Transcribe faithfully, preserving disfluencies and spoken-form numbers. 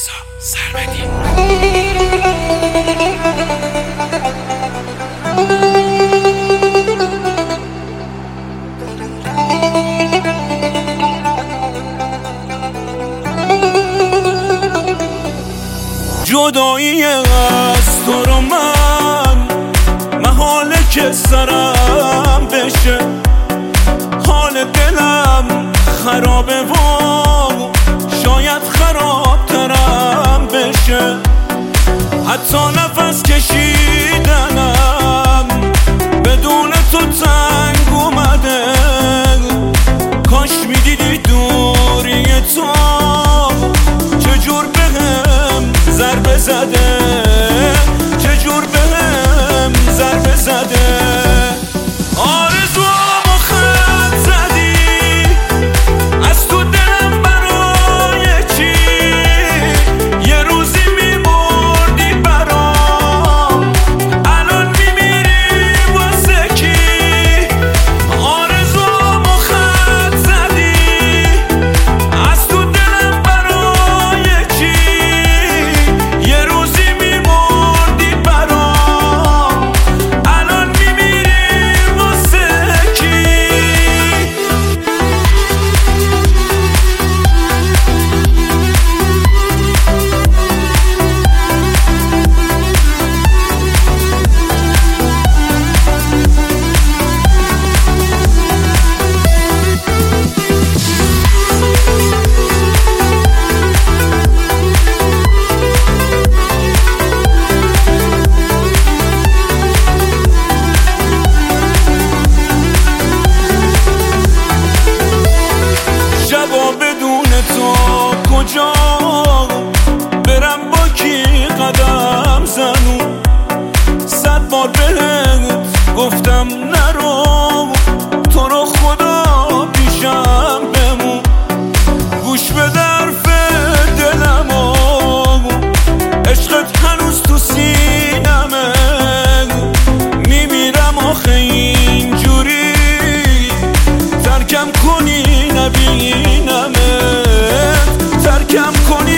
رضا سرمدی. جدایی از تو رو من محاله که سرم بشه، حال دلم خرابه و شاید خرابترم بشه. حتی نفس کشیدنم بدون تو تنگ اومده. کاش میدیدی دوری تو چجور بهم ضربه زده، چجور بهم ضربه زده. آرزوامو خط زدی از تو دلم، برای چی یه روزی میمردی برام، الان میمیری واسه کی؟ آرزوامو خط زدی از تو دلم، برای چی یه روزی میمردی برام، الان میمیری واسه کی؟ شبا بدون تو کجا برم، با کی قدم زنم؟ صد بار بهت گفتم نرو، تو رو خدا پیشم بمون. گوش به حرف دلمو، عشقت هنوز تو سینمه. میمیرم آخه اینجوری ترکم کنی نبینمت، ترکم کنی